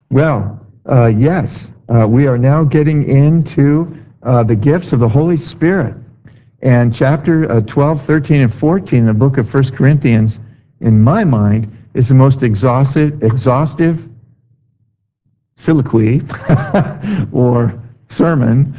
Well, yes, we are now getting into the gifts of the Holy Spirit. And chapter 12, 13, and 14 in the book of 1 Corinthians, in my mind, is the most exhaustive soliloquy or sermon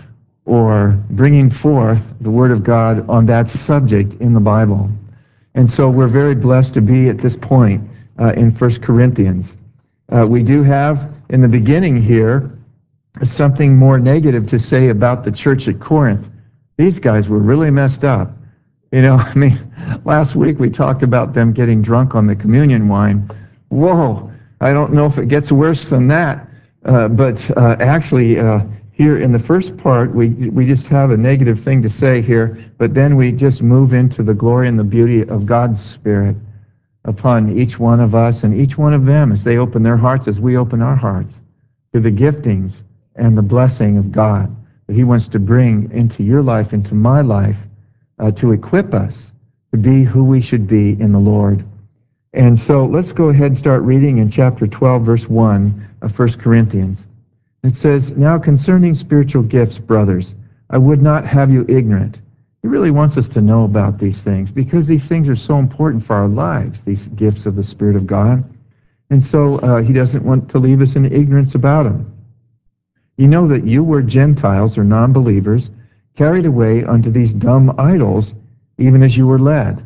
or bringing forth the Word of God on that subject in the Bible. And so we're very blessed to be at this point in 1 Corinthians. We do have in the beginning here something more negative to say about the church at Corinth. These guys were really messed up. You know, I mean, last week we talked about them getting drunk on the communion wine. Whoa, I don't know if it gets worse than that. But actually, here in the first part, we just have a negative thing to say here, but then we just move into the glory and the beauty of God's Spirit upon each one of us and each one of them as they open their hearts, as we open our hearts, to the giftings and the blessing of God that He wants to bring into your life, into my life, to equip us to be who we should be in the Lord. And so let's go ahead and start reading in chapter 12, verse 1 of 1 Corinthians. It says, "Now concerning spiritual gifts, brothers, I would not have you ignorant." He really wants us to know about these things because these things are so important for our lives, these gifts of the Spirit of God. And so He doesn't want to leave us in ignorance about them. "You know that you were Gentiles or non-believers, carried away unto these dumb idols, even as you were led."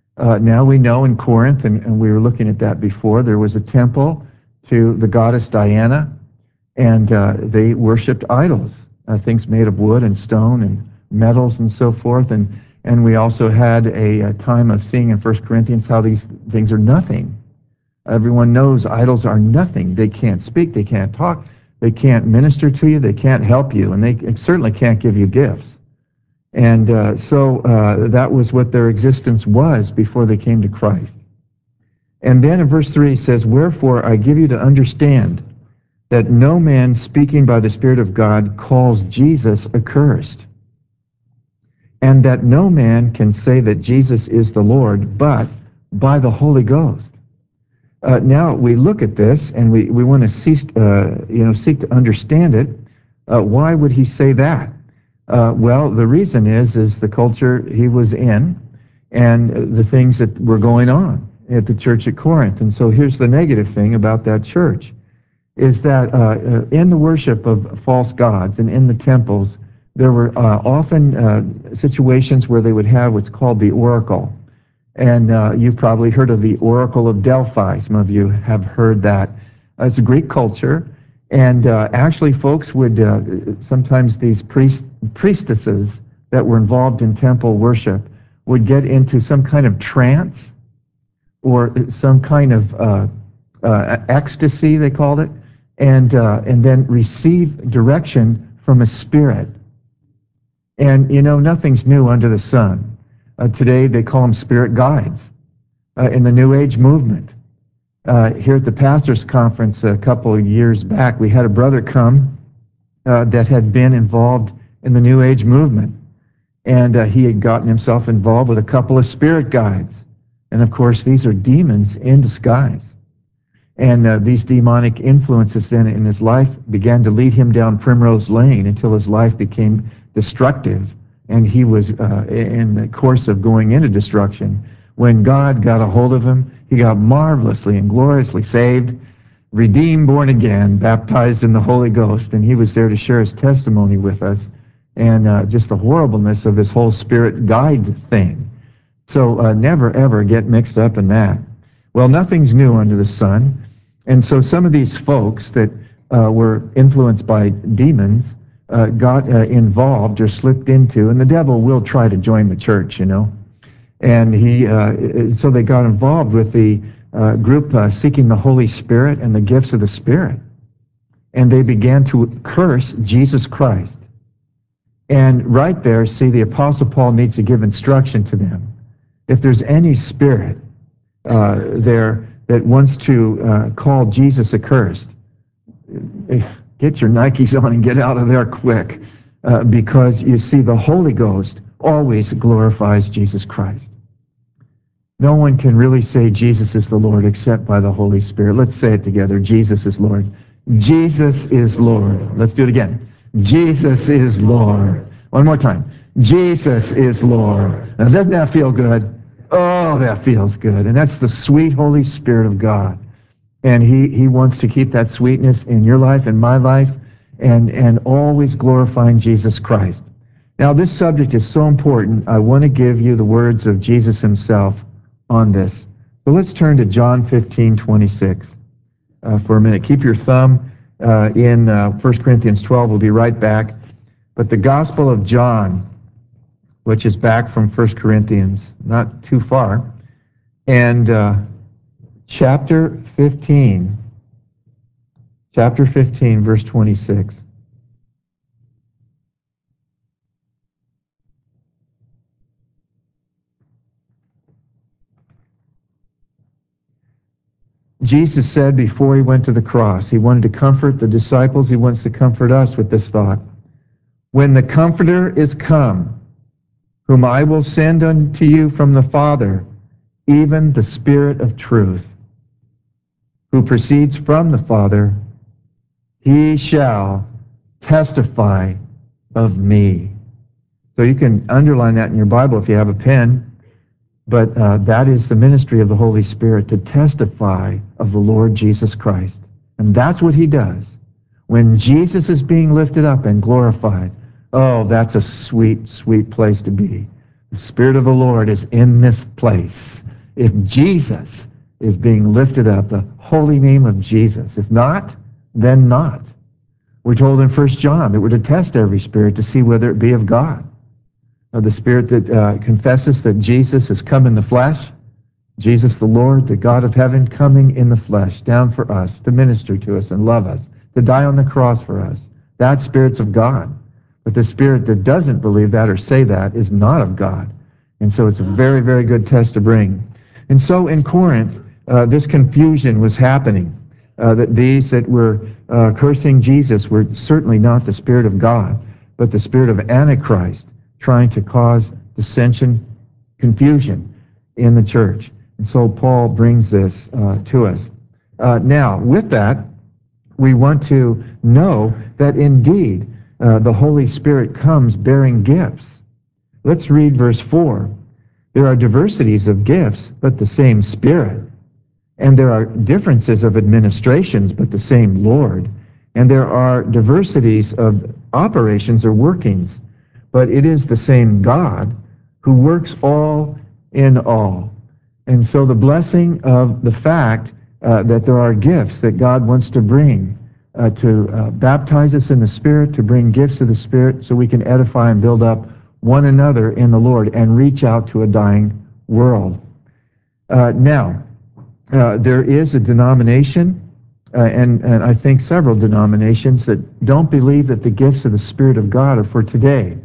Now we know in Corinth, and we were looking at that before, there was a temple to the goddess Diana, and they worshipped idols, things made of wood and stone and metals and so forth. And we also had a time of seeing in 1 Corinthians how these things are nothing. Everyone knows idols are nothing. They can't speak, they can't talk, they can't minister to you, they can't help you, and they certainly can't give you gifts. And so that was what their existence was before they came to Christ. And then in verse 3 it says, "Wherefore I give you to understand that no man speaking by the Spirit of God calls Jesus accursed, and that no man can say that Jesus is the Lord, but by the Holy Ghost." Now we look at this, and we want to seek to understand it. Why would he say that? Well, the reason is the culture he was in and the things that were going on at the church at Corinth. And so here's the negative thing about that church, is that in the worship of false gods and in the temples, there were often situations where they would have what's called the oracle. And you've probably heard of the Oracle of Delphi. Some of you have heard that. It's a Greek culture. And actually, folks would, sometimes these priestesses that were involved in temple worship would get into some kind of trance or some kind of ecstasy, they called it, and then receive direction from a spirit. And, you know, nothing's new under the sun. Today, they call them spirit guides in the New Age movement. Here at the Pastors Conference a couple of years back, we had a brother come that had been involved in the New Age movement. And he had gotten himself involved with a couple of spirit guides. And of course, these are demons in disguise. And these demonic influences then in his life began to lead him down Primrose Lane until his life became destructive. And he was in the course of going into destruction. When God got a hold of him, he got marvelously and gloriously saved, redeemed, born again, baptized in the Holy Ghost. And he was there to share his testimony with us and just the horribleness of this whole spirit guide thing. So never, ever get mixed up in that. Well, nothing's new under the sun. And so some of these folks that were influenced by demons got involved or slipped into, and the devil will try to join the church, you know. And so they got involved with the group seeking the Holy Spirit and the gifts of the Spirit. And they began to curse Jesus Christ. And right there, see, the Apostle Paul needs to give instruction to them. If there's any spirit there that wants to call Jesus accursed, get your Nikes on and get out of there quick. Because you see, the Holy Ghost always glorifies Jesus Christ. No one can really say Jesus is the Lord except by the Holy Spirit. Let's say it together. Jesus is Lord. Jesus is Lord. Let's do it again. Jesus is Lord. One more time. Jesus is Lord. Now, doesn't that feel good? Oh, that feels good. And that's the sweet Holy Spirit of God. And he wants to keep that sweetness in your life and my life and always glorifying Jesus Christ. Now, this subject is so important. I want to give you the words of Jesus himself on this. So let's turn to John 15:26 for a minute. Keep your thumb in 1 Corinthians 12. We'll be right back. But the Gospel of John, which is back from 1 Corinthians, not too far, and chapter 15, verse 26. Jesus said before he went to the cross, he wanted to comfort the disciples. He wants to comfort us with this thought. When the Comforter is come, whom I will send unto you from the Father, even the Spirit of truth, who proceeds from the Father, he shall testify of me. So you can underline that in your Bible if you have a pen. But that is the ministry of the Holy Spirit, to testify of the Lord Jesus Christ. And that's what he does. When Jesus is being lifted up and glorified, oh, that's a sweet, sweet place to be. The Spirit of the Lord is in this place. If Jesus is being lifted up, the holy name of Jesus. If not, then not. We're told in 1 John that we're to test every spirit to see whether it be of God. The spirit that confesses that Jesus has come in the flesh, Jesus the Lord, the God of heaven, coming in the flesh, down for us, to minister to us and love us, to die on the cross for us. That spirit's of God. But the spirit that doesn't believe that or say that is not of God. And so it's a very, very good test to bring. And so in Corinth, this confusion was happening. That these that were cursing Jesus were certainly not the Spirit of God, but the spirit of Antichrist, trying to cause dissension, confusion in the church. And so Paul brings this to us. Now, with that, we want to know that indeed the Holy Spirit comes bearing gifts. Let's read verse 4. There are diversities of gifts, but the same Spirit. And there are differences of administrations, but the same Lord. And there are diversities of operations or workings, but it is the same God who works all in all. And so the blessing of the fact that there are gifts that God wants to bring, to baptize us in the Spirit, to bring gifts of the Spirit so we can edify and build up one another in the Lord and reach out to a dying world. Now, there is a denomination, and I think several denominations, that don't believe that the gifts of the Spirit of God are for today.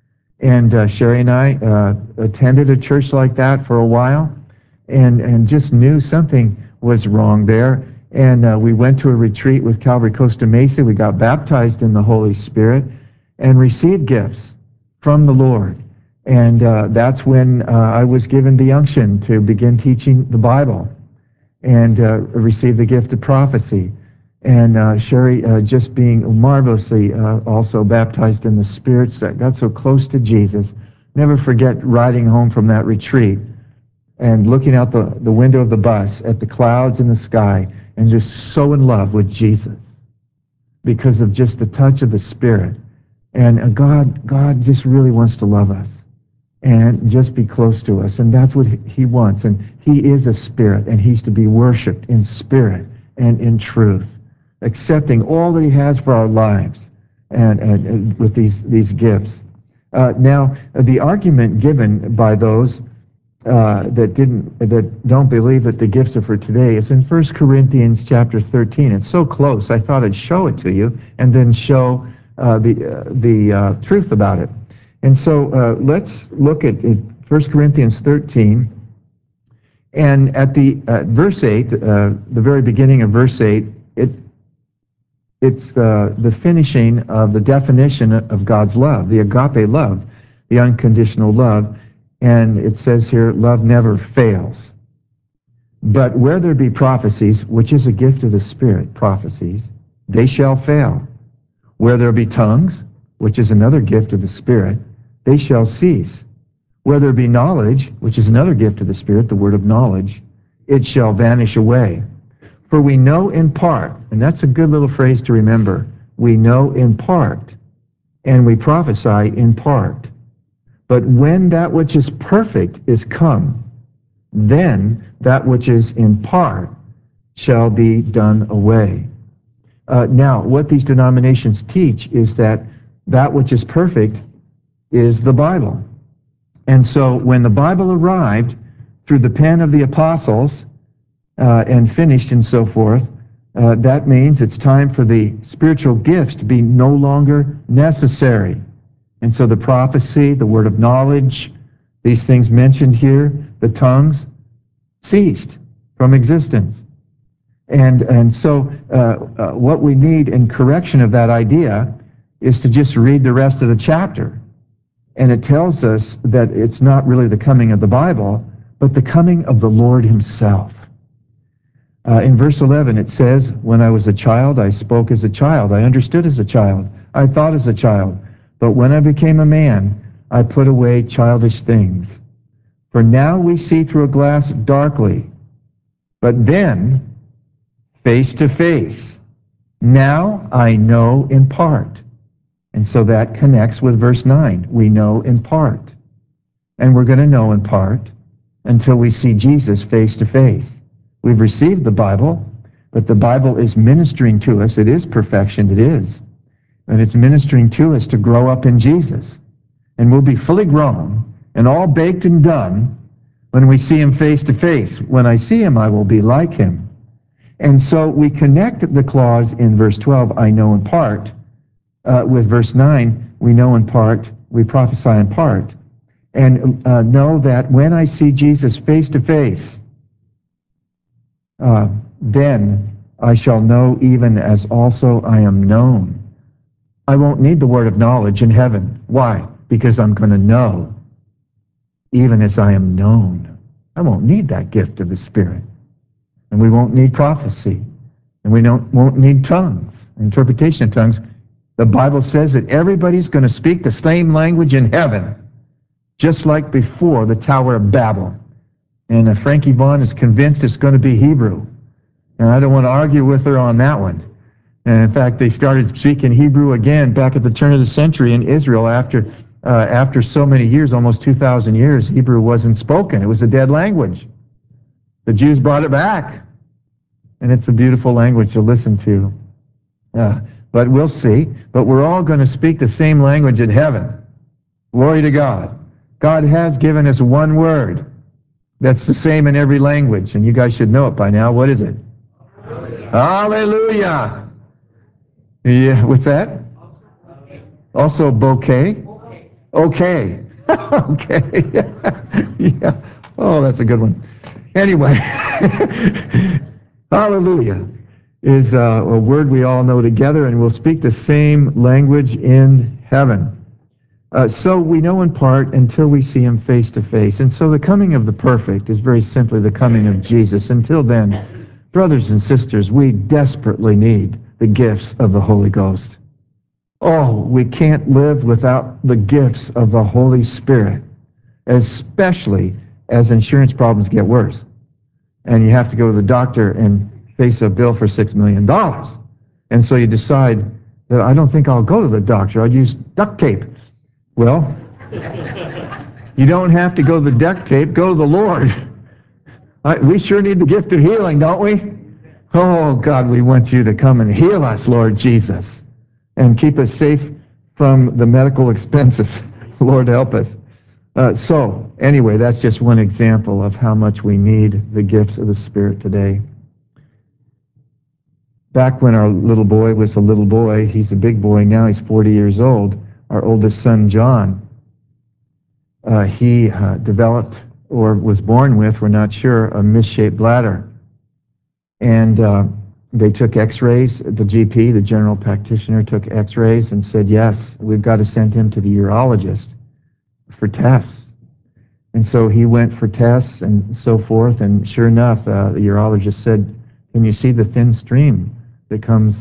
And Sherry and I attended a church like that for a while and just knew something was wrong there. And we went to a retreat with Calvary Costa Mesa. We got baptized in the Holy Spirit and received gifts from the Lord. And that's when I was given the unction to begin teaching the Bible and receive the gift of prophecy. And Sherry just being marvelously also baptized in the Spirit, got so close to Jesus. Never forget riding home from that retreat and looking out the window of the bus at the clouds in the sky and just so in love with Jesus because of just the touch of the Spirit. And God just really wants to love us and just be close to us. And that's what he wants. And he is a spirit, and he's to be worshiped in spirit and in truth, accepting all that he has for our lives and with these gifts. Now, the argument given by those that don't believe that the gifts are for today is in 1 Corinthians chapter 13. It's so close, I thought I'd show it to you and then show the truth about it. And so let's look at 1 Corinthians 13. And at the verse 8, the very beginning of verse 8, it's the finishing of the definition of God's love, the agape love, the unconditional love. And it says here, love never fails. But where there be prophecies, which is a gift of the Spirit, prophecies, they shall fail. Where there be tongues, which is another gift of the Spirit, they shall cease. Where there be knowledge, which is another gift of the Spirit, the word of knowledge, it shall vanish away. For we know in part, and that's a good little phrase to remember. We know in part, and we prophesy in part. But when that which is perfect is come, then that which is in part shall be done away. Now, what these denominations teach is that that which is perfect is the Bible. And so when the Bible arrived through the pen of the apostles and finished and so forth, that means it's time for the spiritual gifts to be no longer necessary. And so the prophecy, the word of knowledge, these things mentioned here, the tongues, ceased from existence. And so what we need in correction of that idea is to just read the rest of the chapter. And it tells us that it's not really the coming of the Bible, but the coming of the Lord himself. In verse 11 it says, when I was a child, I spoke as a child. I understood as a child. I thought as a child. But when I became a man, I put away childish things. For now we see through a glass darkly, but then face to face. Now I know in part. And so that connects with verse 9. We know in part. And we're going to know in part until we see Jesus face to face. We've received the Bible, but the Bible is ministering to us. It is perfection. It is. And it's ministering to us to grow up in Jesus. And we'll be fully grown and all baked and done when we see him face to face. When I see him, I will be like him. And so we connect the clause in verse 12, I know in part, with verse 9, we know in part, we prophesy in part. And know that when I see Jesus face to face, then I shall know even as also I am known. I won't need the word of knowledge in heaven. Why? Because I'm going to know even as I am known. I won't need that gift of the Spirit. And we won't need prophecy. And we won't need tongues, interpretation of tongues. The Bible says that everybody's going to speak the same language in heaven, just like before the Tower of Babel. And Frankie Vaughn is convinced it's going to be Hebrew. And I don't want to argue with her on that one. And in fact, they started speaking Hebrew again back at the turn of the century in Israel after so many years, almost 2,000 years. Hebrew wasn't spoken. It was a dead language. The Jews brought it back. And it's a beautiful language to listen to. But we'll see. But we're all going to speak the same language in heaven. Glory to God. God has given us one word that's the same in every language. And you guys should know it by now. What is it? Hallelujah. Yeah, what's that? Also bouquet? Okay. Okay. Yeah. Oh, that's a good one. Anyway, hallelujah is a word we all know together, and we'll speak the same language in heaven. So we know in part until we see him face to face. And so the coming of the perfect is very simply the coming of Jesus. Until then, brothers and sisters, we desperately need the gifts of the Holy Ghost. Oh, we can't live without the gifts of the Holy Spirit, especially as insurance problems get worse. And you have to go to the doctor and face a bill for $6 million. And so you decide that I don't think I'll go to the doctor. I'll use duct tape. Well, you don't have to go to the duct tape. Go to the Lord. We sure need the gift of healing, don't we? Oh, God, we want you to come and heal us, Lord Jesus, and keep us safe from the medical expenses. Lord, help us. So, anyway, that's just one example of how much we need the gifts of the Spirit today. Back when our little boy was a little boy, he's a big boy now, he's 40 years old, our oldest son, John, he developed or was born with, we're not sure, a misshaped bladder. And they took x-rays. The GP, the general practitioner, took x-rays and said, yes, we've got to send him to the urologist for tests. And so he went for tests and so forth, and sure enough, the urologist said, can you see the thin stream that comes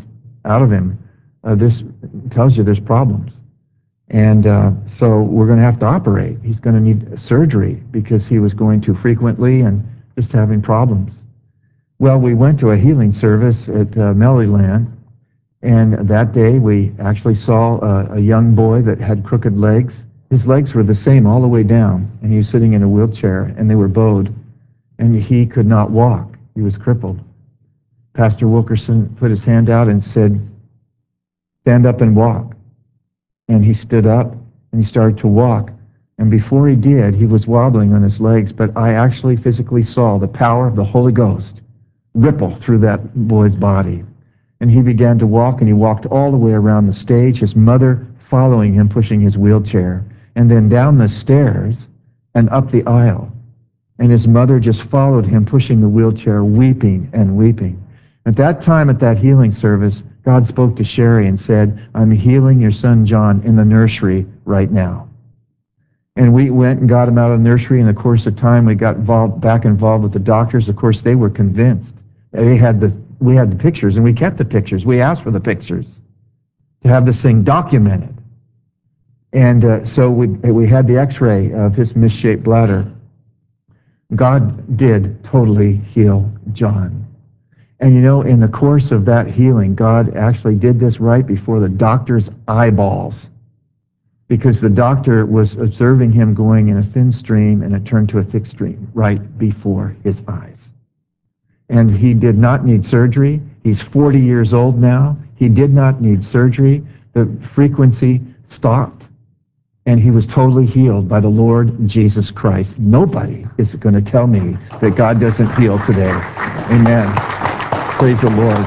out of him, this tells you there's problems. And so we're going to have to operate. He's going to need surgery because he was going too frequently and just having problems. Well, we went to a healing service at Melodyland, and that day we actually saw a young boy that had crooked legs. His legs were the same all the way down, and he was sitting in a wheelchair, and they were bowed, and he could not walk. He was crippled. Pastor Wilkerson put his hand out and said, "Stand up and walk." And he stood up, and he started to walk. And before he did, he was wobbling on his legs, but I actually physically saw the power of the Holy Ghost ripple through that boy's body. And he began to walk, and he walked all the way around the stage, his mother following him, pushing his wheelchair, and then down the stairs and up the aisle. And his mother just followed him, pushing the wheelchair, weeping and weeping. At that time, at that healing service, God spoke to Sherry and said, "I'm healing your son John in the nursery right now." And we went and got him out of the nursery. In the course of time, we got back involved with the doctors. Of course, they were convinced. We had the pictures, and we kept the pictures. We asked for the pictures to have this thing documented. And so we had the x-ray of his misshaped bladder. God did totally heal John. And you know, in the course of that healing, God actually did this right before the doctor's eyeballs, because the doctor was observing him going in a thin stream, and it turned to a thick stream right before his eyes. And he did not need surgery. He's 40 years old now. He did not need surgery. The frequency stopped, and he was totally healed by the Lord Jesus Christ. Nobody is going to tell me that God doesn't heal today. Amen. Praise the Lord.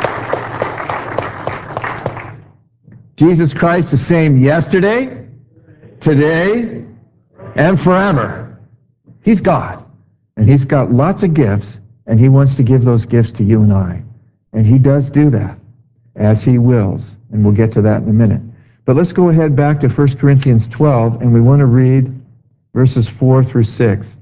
Jesus Christ the same yesterday, today, and forever. He's God, and he's got lots of gifts, and he wants to give those gifts to you and I. And he does do that as he wills, and we'll get to that in a minute. But let's go ahead back to 1 Corinthians 12, and we want to read verses 4 through 6.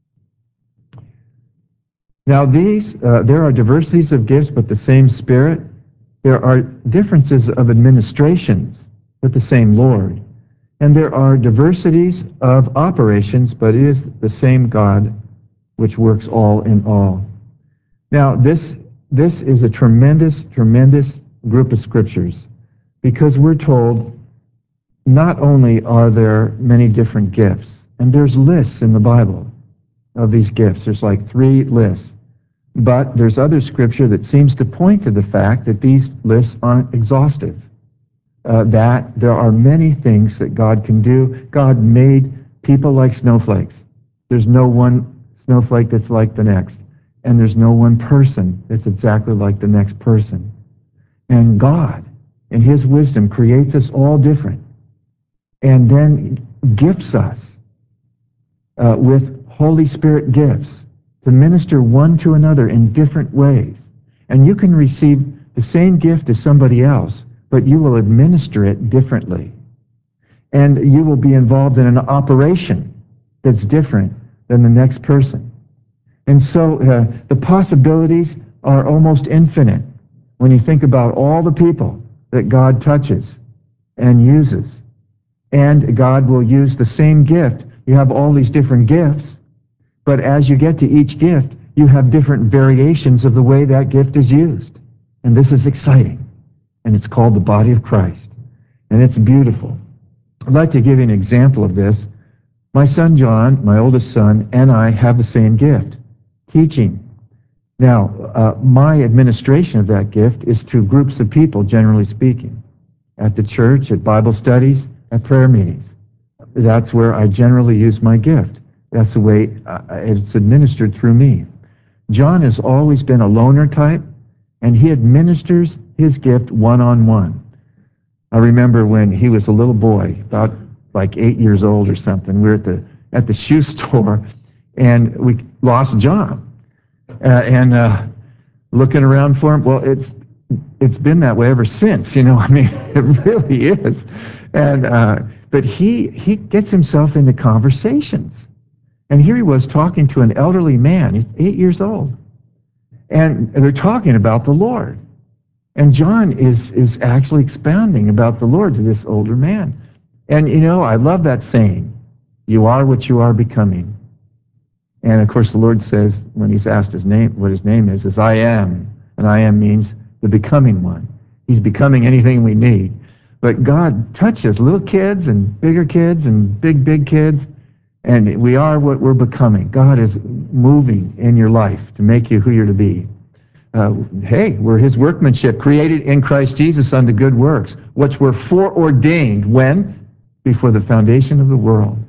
Now there are diversities of gifts, but the same Spirit. There are differences of administrations, but the same Lord. And there are diversities of operations, but it is the same God which works all in all. Now this is a tremendous, tremendous group of scriptures, because we're told not only are there many different gifts, and there's lists in the Bible of these gifts. There's like 3 lists. But there's other scripture that seems to point to the fact that these lists aren't exhaustive, that there are many things that God can do. God made people like snowflakes. There's no one snowflake that's like the next, and there's no one person that's exactly like the next person. And God, in his wisdom, creates us all different, and then gifts us with Holy Spirit gifts to minister one to another in different ways. And you can receive the same gift as somebody else, but you will administer it differently. And you will be involved in an operation that's different than the next person. And so the possibilities are almost infinite when you think about all the people that God touches and uses. And God will use the same gift. You have all these different gifts, but as you get to each gift, you have different variations of the way that gift is used. And this is exciting. And it's called the body of Christ. And it's beautiful. I'd like to give you an example of this. My son John, my oldest son, and I have the same gift, teaching. Now, my administration of that gift is to groups of people, generally speaking, at the church, at Bible studies, at prayer meetings. That's where I generally use my gift. That's the way it's administered through me. John has always been a loner type, and he administers his gift one-on-one. I remember when he was a little boy, about like 8 years old or something, we were at the shoe store, and we lost John. Looking around for him, well, it's been that way ever since, you know. I mean, it really is. But he gets himself into conversations. And here he was talking to an elderly man. He's 8 years old. And they're talking about the Lord. And John is actually expounding about the Lord to this older man. And, I love that saying, you are what you are becoming. And, of course, the Lord says, when he's asked what his name is I am. And I am means the becoming one. He's becoming anything we need. But God touches little kids and bigger kids and big kids. And we are what we're becoming. God is moving in your life to make you who you're to be. Hey, we're his workmanship, created in Christ Jesus unto good works, which were foreordained when? Before the foundation of the world.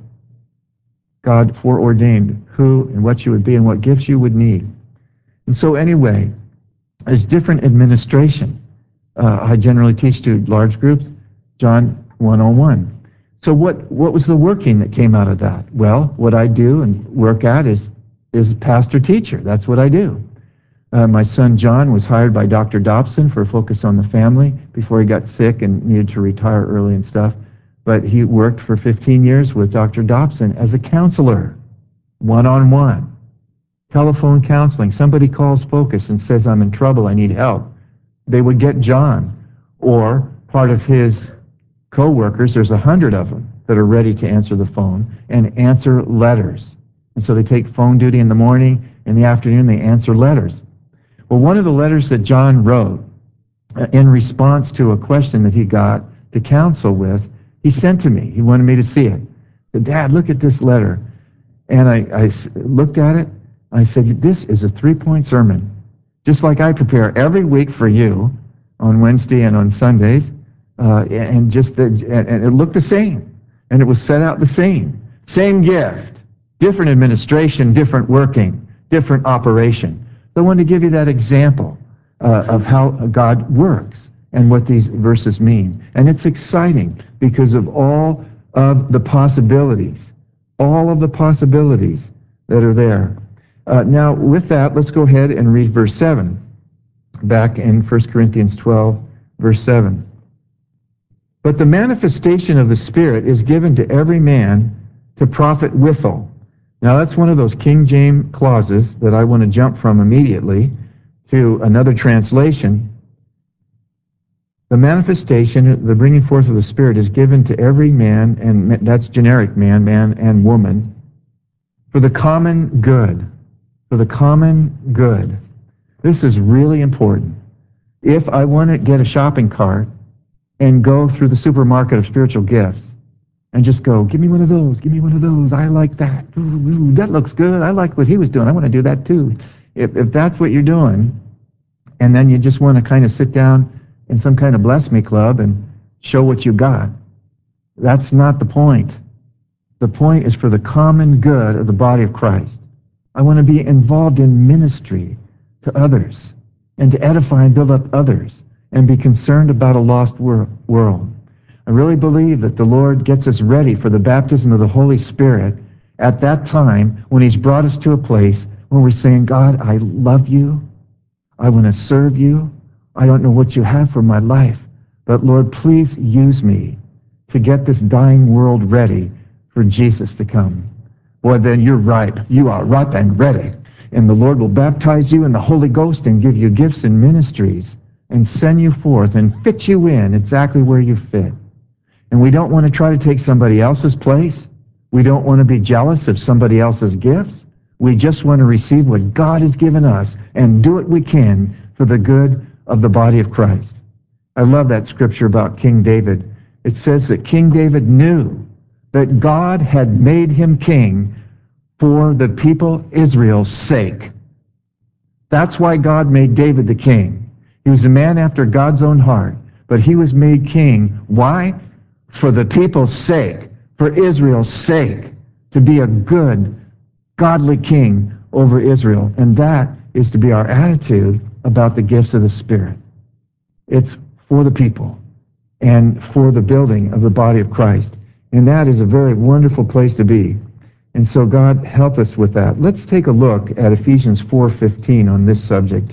God foreordained who and what you would be and what gifts you would need. And so anyway, there's different administration. I generally teach to large groups, John 1:1. So what was the working that came out of that? Well, what I do and work at is pastor-teacher. That's what I do. My son John was hired by Dr. Dobson for a focus on the family before he got sick and needed to retire early and stuff. But he worked for 15 years with Dr. Dobson as a counselor, one-on-one, telephone counseling. Somebody calls Focus and says, I'm in trouble, I need help. They would get John or part of his co-workers. There's 100 of them that are ready to answer the phone and answer letters. And so they take phone duty in the morning. In the afternoon, they answer letters. Well, one of the letters that John wrote in response to a question that he got to counsel with, he sent to me. He wanted me to see it. He said, Dad, look at this letter. And I looked at it. I said, this is a 3-point sermon. Just like I prepare every week for you on Wednesday and on Sundays. And it looked the same. And it was set out the same. Same gift. Different administration, different working, different operation. So I wanted to give you that example of how God works and what these verses mean. And it's exciting because of all of the possibilities, that are there. Now, with that, let's go ahead and read verse 7, back in 1 Corinthians 12, verse 7. But the manifestation of the Spirit is given to every man to profit withal. Now, that's one of those King James clauses that I want to jump from immediately to another translation. The manifestation, the bringing forth of the Spirit, is given to every man, and that's generic man and woman, for the common good. For the common good. This is really important. If I want to get a shopping cart and go through the supermarket of spiritual gifts, and just go, give me one of those, I like that. Ooh, that looks good, I like what he was doing, I want to do that too. If that's what you're doing, and then you just want to kind of sit down in some kind of bless me club and show what you got, that's not the point. The point is for the common good of the body of Christ. I want to be involved in ministry to others, and to edify and build up others, and be concerned about a lost world. I really believe that the Lord gets us ready for the baptism of the Holy Spirit at that time when he's brought us to a place where we're saying, God, I love you. I want to serve you. I don't know what you have for my life, but Lord, please use me to get this dying world ready for Jesus to come. Boy, then you're ripe. You are ripe and ready. And the Lord will baptize you in the Holy Ghost and give you gifts and ministries and send you forth and fit you in exactly where you fit. And we don't want to try to take somebody else's place. We don't want to be jealous of somebody else's gifts. We just want to receive what God has given us and do what we can for the good of the body of Christ. I love that scripture about King David. It says that King David knew that God had made him king for the people Israel's sake. That's why God made David the king. He was a man after God's own heart, but he was made king. Why? For the people's sake, for Israel's sake, to be a good, godly king over Israel. And that is to be our attitude about the gifts of the Spirit. It's for the people and for the building of the body of Christ. And that is a very wonderful place to be. And so God help us with that. Let's take a look at Ephesians 4:15 on this subject.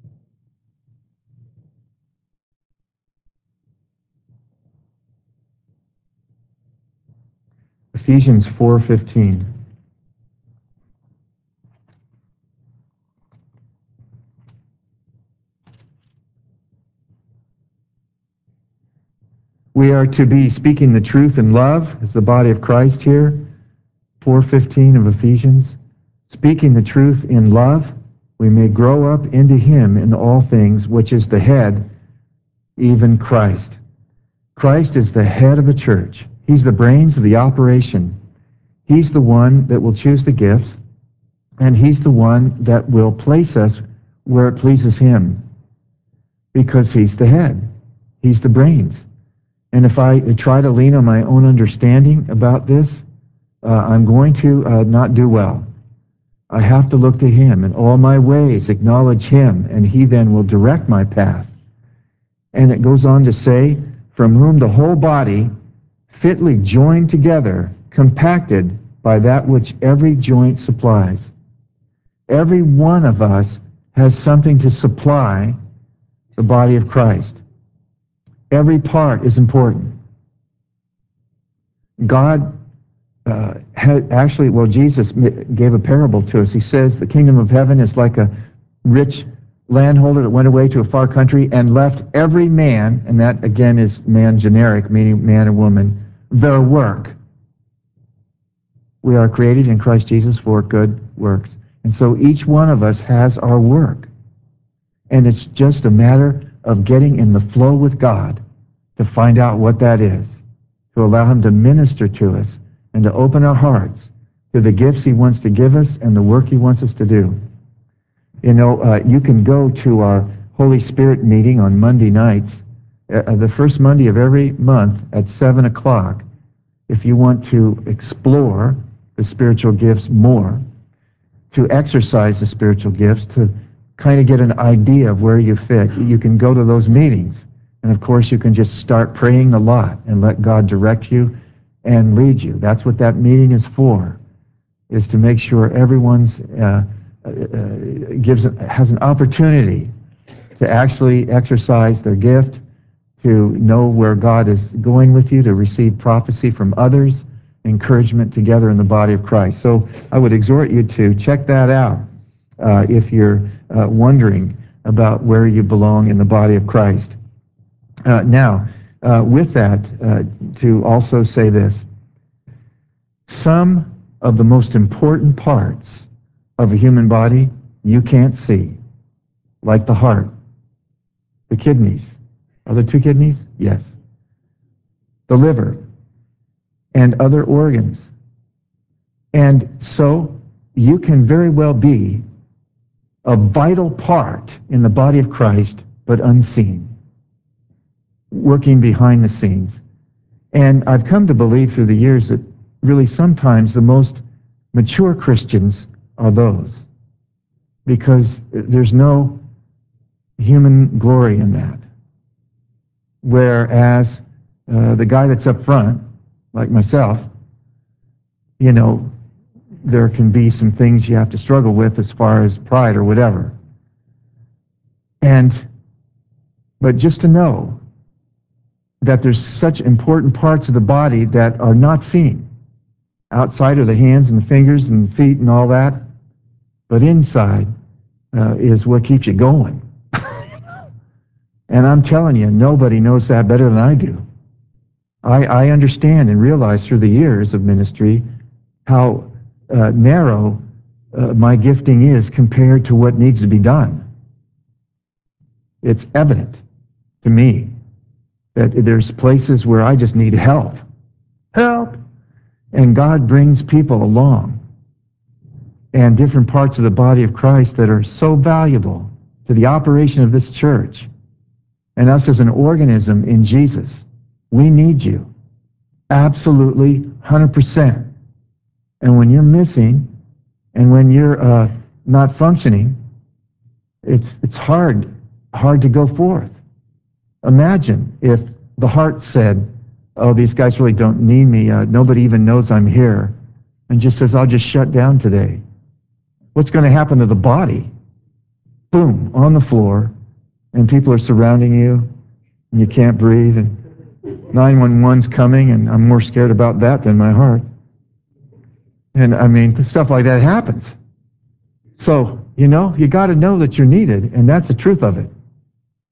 Ephesians 4:15. We are to be speaking the truth in love as the body of Christ here, 4:15 of Ephesians. Speaking the truth in love, we may grow up into him in all things, which is the head, even Christ. Christ is the head of the church. He's the brains of the operation. He's the one that will choose the gifts, and he's the one that will place us where it pleases him, because he's the head. He's the brains. And if I try to lean on my own understanding about this, I'm going to not do well. I have to look to him, and all my ways acknowledge him, and he then will direct my path. And it goes on to say, from whom the whole body, fitly joined together, compacted by that which every joint supplies. Every one of us has something to supply the body of Christ. Every part is important. God Jesus gave a parable to us. He says the kingdom of heaven is like a rich landholder that went away to a far country and left every man, and that again is man generic, meaning man and woman, their work. We are created in Christ Jesus for good works. And so each one of us has our work. And it's just a matter of getting in the flow with God to find out what that is, to allow him to minister to us and to open our hearts to the gifts he wants to give us and the work he wants us to do. You know, you can go to our Holy Spirit meeting on Monday nights, the first Monday of every month at 7 o'clock, if you want to explore the spiritual gifts more, to exercise the spiritual gifts, to kind of get an idea of where you fit. You can go to those meetings. And of course, you can just start praying a lot and let God direct you and lead you. That's what that meeting is for, is to make sure everyone's has an opportunity to actually exercise their gift, to know where God is going with you, to receive prophecy from others, encouragement together in the body of Christ. So I would exhort you to check that out if you're wondering about where you belong in the body of Christ. With that, to also say this, some of the most important parts of a human body you can't see, like the heart, the kidneys. Are there two kidneys? Yes. The liver, and other organs. And so you can very well be a vital part in the body of Christ, but unseen, working behind the scenes. And I've come to believe through the years that really sometimes the most mature Christians are those, because there's no human glory in that. Whereas the guy that's up front, like myself, you know, there can be some things you have to struggle with as far as pride or whatever. But just to know that there's such important parts of the body that are not seen. Outside are the hands and the fingers and the feet and all that, but inside is what keeps you going. And I'm telling you, nobody knows that better than I do. I understand and realize through the years of ministry how narrow my gifting is compared to what needs to be done. It's evident to me that there's places where I just need help. Help! And God brings people along, and different parts of the body of Christ that are so valuable to the operation of this church and us as an organism in Jesus. We need you. Absolutely, 100%. And when you're missing, and when you're not functioning, it's hard to go forth. Imagine if the heart said, oh, these guys really don't need me. Nobody even knows I'm here. And just says, I'll just shut down today. What's going to happen to the body? Boom, on the floor, and people are surrounding you, and you can't breathe, and 911's coming, and I'm more scared about that than my heart. And I mean, stuff like that happens. So, you got to know that you're needed, and that's the truth of it.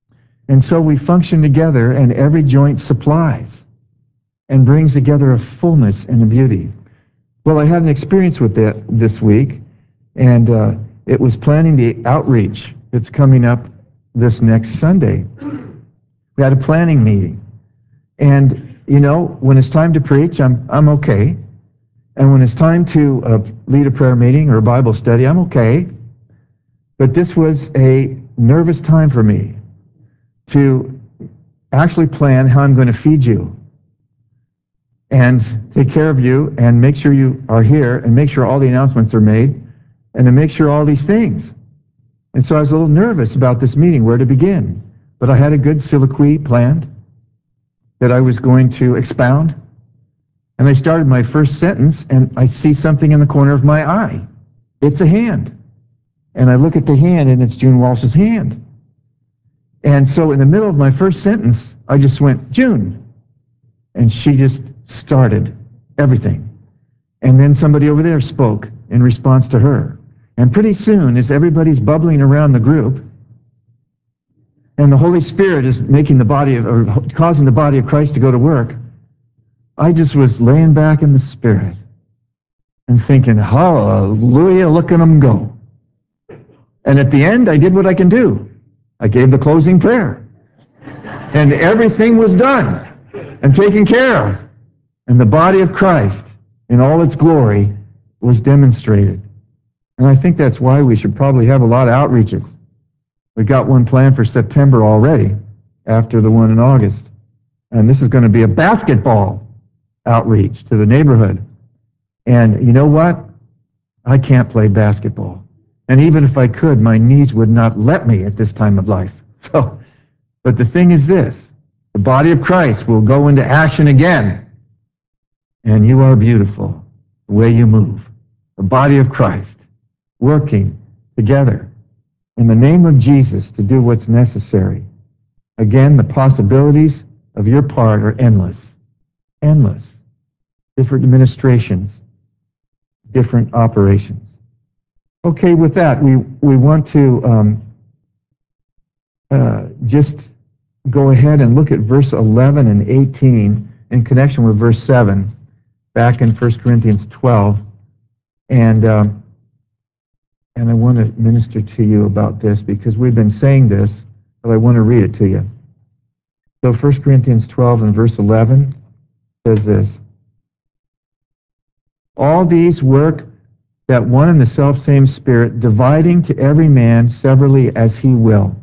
And so we function together, and every joint supplies and brings together a fullness and a beauty. Well, I had an experience with that this week, and it was planning the outreach that's coming up this next Sunday. We had a planning meeting. And, you know, when it's time to preach, I'm okay. And when it's time to lead a prayer meeting or a Bible study, I'm okay. But this was a nervous time for me to actually plan how I'm going to feed you and take care of you and make sure you are here and make sure all the announcements are made and to make sure all these things. And so I was a little nervous about this meeting, where to begin. But I had a good soliloquy planned that I was going to expound. And I started my first sentence, and I see something in the corner of my eye. It's a hand. And I look at the hand, and it's June Walsh's hand. And so in the middle of my first sentence, I just went, June. And she just started everything. And then somebody over there spoke in response to her. And pretty soon, as everybody's bubbling around the group, and the Holy Spirit is making the body of, or causing the body of Christ to go to work, I just was laying back in the Spirit and thinking, hallelujah, look at them go. And at the end, I did what I can do. I gave the closing prayer. And everything was done and taken care of. And the body of Christ, in all its glory, was demonstrated. And I think that's why we should probably have a lot of outreaches. We got one planned for September already, after the one in August. And this is going to be a basketball outreach to the neighborhood. And you know what? I can't play basketball. And even if I could, my knees would not let me at this time of life. So, but the thing is this, the body of Christ will go into action again. And you are beautiful, the way you move. The body of Christ, working together in the name of Jesus to do what's necessary. Again, the possibilities of your part are endless. Endless. Different administrations, different operations. Okay, with that, we want to just go ahead and look at verse 11 and 18 in connection with verse 7, back in 1 Corinthians 12. And I want to minister to you about this because we've been saying this, but I want to read it to you. So 1 Corinthians 12 and verse 11 says this, all these work that one and the selfsame Spirit, dividing to every man severally as he will.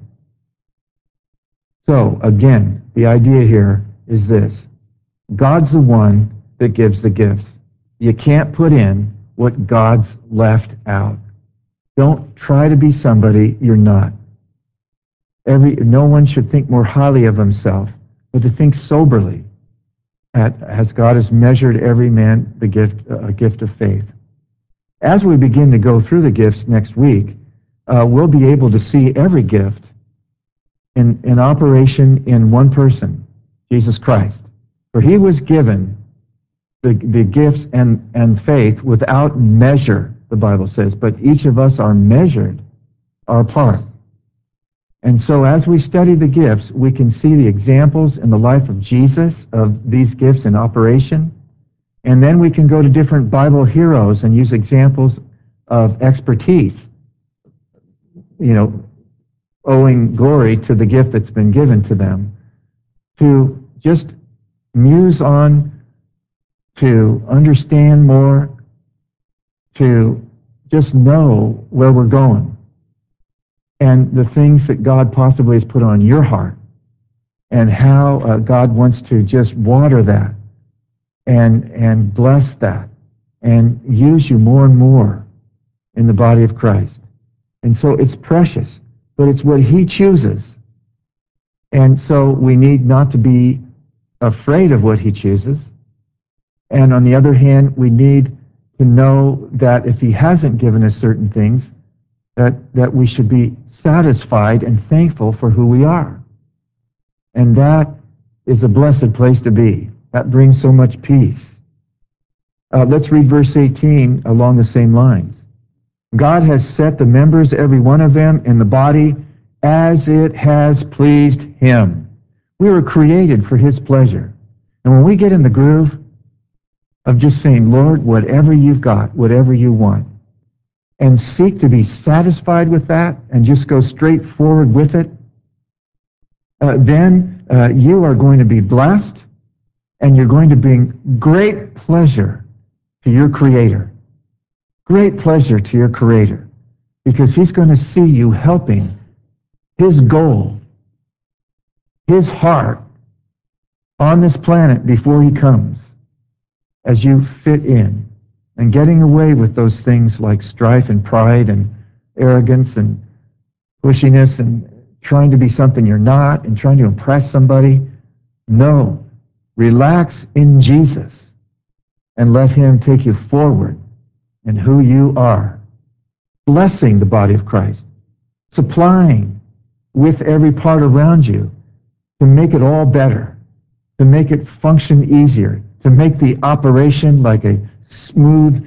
So, again, the idea here is this. God's the one that gives the gifts. You can't put in what God's left out. Don't try to be somebody you're not. No one should think more highly of himself, but to think soberly, as God has measured every man a gift of faith. As we begin to go through the gifts next week, we'll be able to see every gift in operation in one person, Jesus Christ. For he was given the gifts and faith without measure, the Bible says, but each of us are measured our part. And so as we study the gifts, we can see the examples in the life of Jesus of these gifts in operation. And then we can go to different Bible heroes and use examples of expertise, owing glory to the gift that's been given to them, to just muse on, to understand more, to just know where we're going and the things that God possibly has put on your heart and how God wants to just water that and bless that and use you more and more in the body of Christ. And so it's precious, but it's what he chooses. And so we need not to be afraid of what he chooses. And on the other hand, we need to know that if he hasn't given us certain things, that we should be satisfied and thankful for who we are. And that is a blessed place to be. That brings so much peace. Let's read verse 18 along the same lines. God has set the members, every one of them, in the body, as it has pleased him. We were created for his pleasure. And when we get in the groove of just saying, Lord, whatever you've got, whatever you want, and seek to be satisfied with that and just go straight forward with it, then you are going to be blessed and you're going to bring great pleasure to your Creator. Great pleasure to your Creator, because he's going to see you helping his goal, his heart on this planet before he comes, as you fit in and getting away with those things like strife and pride and arrogance and pushiness and trying to be something you're not and trying to impress somebody. No, relax in Jesus and let him take you forward in who you are, blessing the body of Christ, supplying with every part around you to make it all better, to make it function easier, to make the operation like a smooth,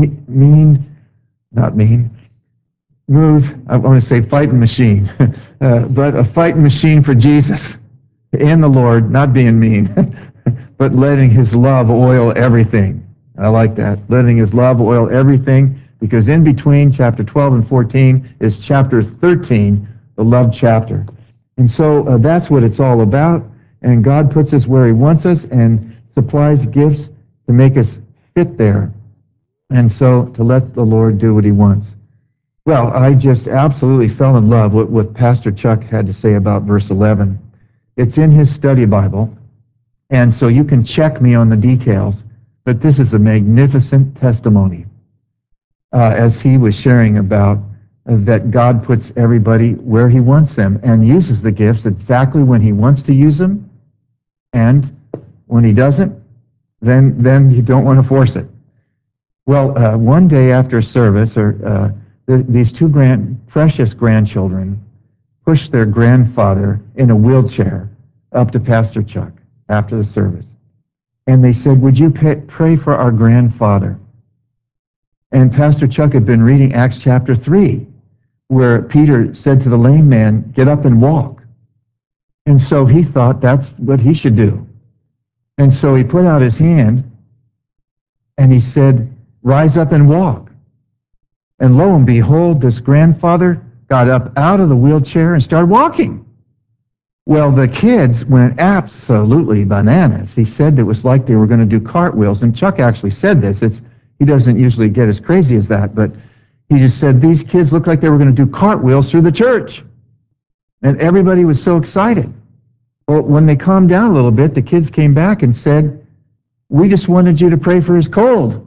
I want to say fighting machine, but a fighting machine for Jesus in the Lord, not being mean, but letting his love oil everything. I like that. Letting his love oil everything, because in between chapter 12 and 14 is chapter 13, the love chapter. And so that's what it's all about. And God puts us where he wants us and supplies gifts to make us fit there. And so to let the Lord do what he wants. Well, I just absolutely fell in love with what Pastor Chuck had to say about verse 11. It's in his study Bible, and so you can check me on the details, but this is a magnificent testimony as he was sharing about that God puts everybody where he wants them and uses the gifts exactly when he wants to use them, and when he doesn't, then you don't want to force it. Well, one day after service, these two precious grandchildren pushed their grandfather in a wheelchair up to Pastor Chuck after the service. And they said, would you pray for our grandfather? And Pastor Chuck had been reading Acts chapter 3, where Peter said to the lame man, get up and walk. And so he thought that's what he should do. And so he put out his hand and he said, rise up and walk. And lo and behold, this grandfather got up out of the wheelchair and started walking. Well, the kids went absolutely bananas. He said it was like they were going to do cartwheels. And Chuck actually said this. He doesn't usually get as crazy as that, but he just said these kids looked like they were going to do cartwheels through the church. And everybody was so excited. Well, when they calmed down a little bit, the kids came back and said, we just wanted you to pray for his cold.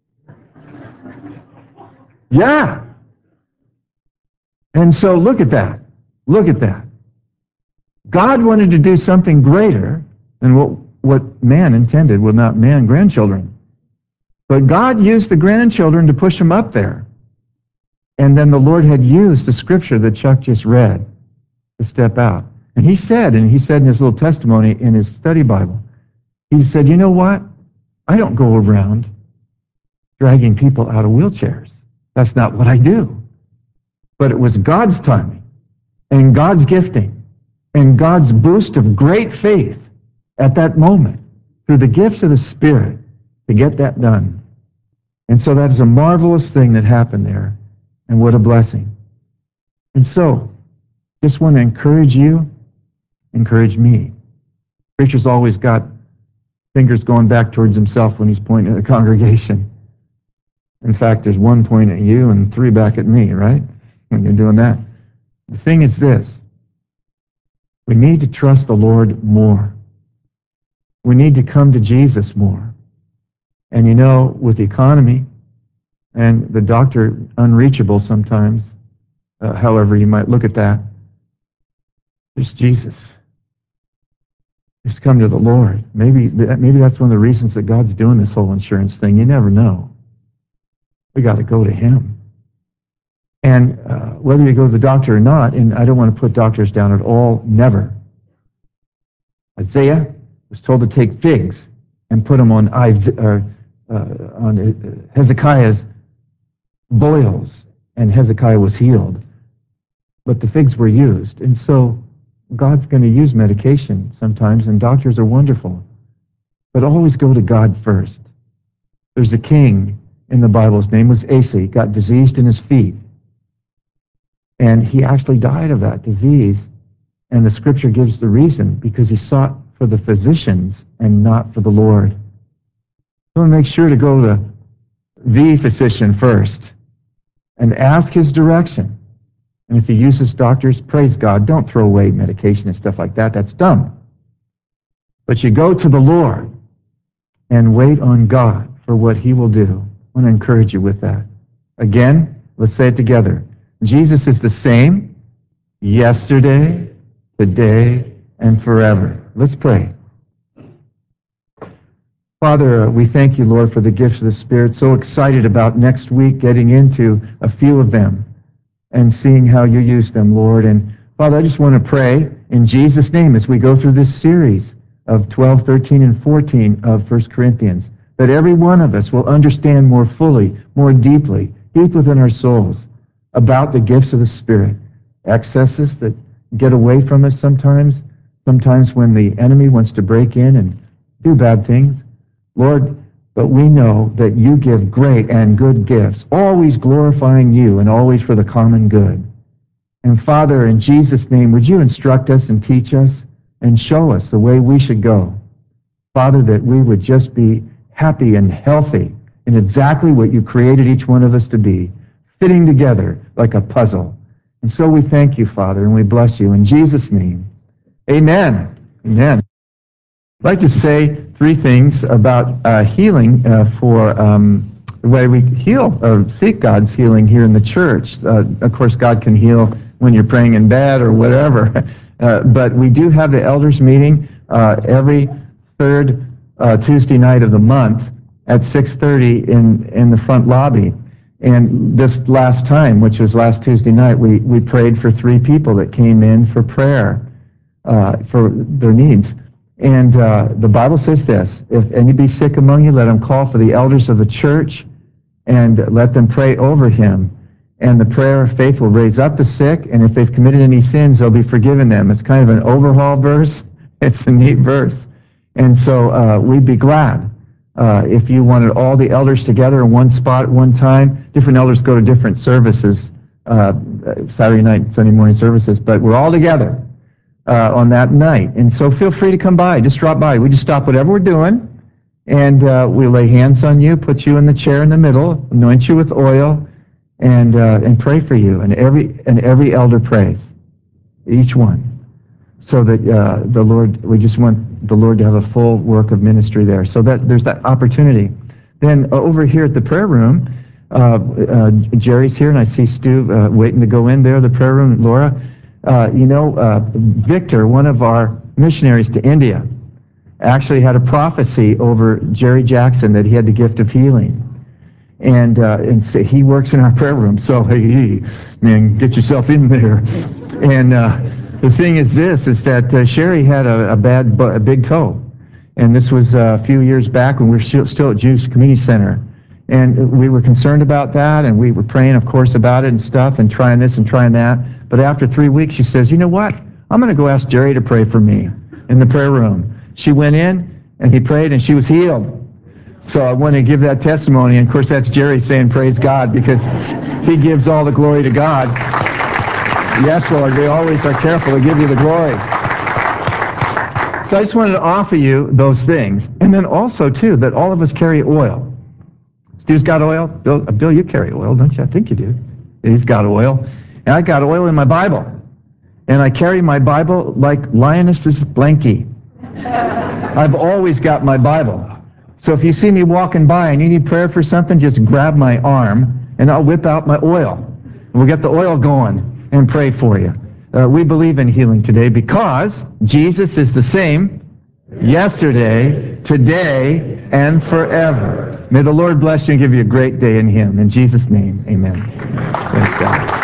Yeah. And so look at that. Look at that. God wanted to do something greater than what man intended. Well, not man, grandchildren. But God used the grandchildren to push them up there. And then the Lord had used the scripture that Chuck just read to step out. And he said in his little testimony in his study Bible, he said, you know what? I don't go around dragging people out of wheelchairs. That's not what I do. But it was God's timing and God's gifting and God's boost of great faith at that moment through the gifts of the Spirit to get that done. And so that is a marvelous thing that happened there. And what a blessing. And so, just want to encourage you, encourage me. Preacher's always got fingers going back towards himself when he's pointing at the congregation. In fact, there's one pointing at you and three back at me, right? When you're doing that. The thing is this. We need to trust the Lord more. We need to come to Jesus more. And you know, with the economy and the doctor unreachable sometimes, however you might look at that, there's Jesus. Just come to the Lord. Maybe that's one of the reasons that God's doing this whole insurance thing. You never know. We got to go to him. And whether you go to the doctor or not, and I don't want to put doctors down at all, never. Isaiah was told to take figs and put them on Hezekiah's boils, and Hezekiah was healed. but the figs were used. And so God's going to use medication sometimes, and doctors are wonderful. But always go to God first. There's a king in the Bible. His name was Asa. He got diseased in his feet. And he actually died of that disease. And the scripture gives the reason, because he sought for the physicians and not for the Lord. So make sure to go to the physician first and ask his direction. And if he uses doctors, praise God. Don't throw away medication and stuff like that. That's dumb. But you go to the Lord and wait on God for what he will do. I want to encourage you with that. Again, let's say it together. Jesus is the same yesterday, today, and forever. Let's pray. Father, we thank you, Lord, for the gifts of the Spirit. So excited about next week getting into a few of them and seeing how you use them, Lord. And Father, I just want to pray in Jesus' name as we go through this series of 12, 13, and 14 of 1 Corinthians, that every one of us will understand more fully, more deeply, deep within our souls, about the gifts of the Spirit, excesses that get away from us sometimes when the enemy wants to break in and do bad things. Lord, but we know that you give great and good gifts, always glorifying you and always for the common good. And Father, in Jesus' name, would you instruct us and teach us and show us the way we should go? Father, that we would just be happy and healthy in exactly what you created each one of us to be, fitting together like a puzzle. And so we thank you, Father, and we bless you. In Jesus' name, amen. Amen. I'd like to say three things about healing for the way we heal or seek God's healing here in the church. Of course, God can heal when you're praying in bed or whatever, but we do have the elders meeting every third Tuesday night of the month at 6:30 in the front lobby. And this last time, which was last Tuesday night, we prayed for 3 people that came in for prayer for their needs. And the Bible says this: if any be sick among you, let him call for the elders of the church and let them pray over him. And the prayer of faith will raise up the sick, and if they've committed any sins, they'll be forgiven them. It's kind of an overhaul verse. It's a neat verse. And so we'd be glad if you wanted all the elders together in one spot at one time. Different elders go to different services, Saturday night, Sunday morning services, but we're all together on that night. And so feel free to come by. Just drop by. We just stop whatever we're doing, and we lay hands on you, put you in the chair in the middle, anoint you with oil, and pray for you. And every elder prays, each one, so that the Lord, we just want the Lord to have a full work of ministry there. So that there's that opportunity. Then over here at the prayer room, Jerry's here, and I see Stu waiting to go in there, the prayer room, Laura. Victor, one of our missionaries to India, actually had a prophecy over Jerry Jackson that he had the gift of healing. And so he works in our prayer room. So, hey, man, get yourself in there. And the thing is this, is that Sherry had a big toe. And this was a few years back when we were still at Juice Community Center. And we were concerned about that, and we were praying, of course, about it and stuff, and trying this and trying that. But after 3 weeks, she says, you know what? I'm going to go ask Jerry to pray for me in the prayer room. She went in, and he prayed, and she was healed. So I want to give that testimony, and of course that's Jerry saying praise God, because he gives all the glory to God. Yes, Lord, we always are careful to give you the glory. So I just wanted to offer you those things. And then also, too, that all of us carry oil. Stu's got oil. Bill, you carry oil, don't you? I think you do. He's got oil. And I got oil in my Bible. And I carry my Bible like Lioness's blankie. I've always got my Bible. So if you see me walking by and you need prayer for something, just grab my arm and I'll whip out my oil. We'll get the oil going and pray for you. We believe in healing today because Jesus is the same yesterday, today, and forever. May the Lord bless you and give you a great day in Him. In Jesus' name, amen. Praise God.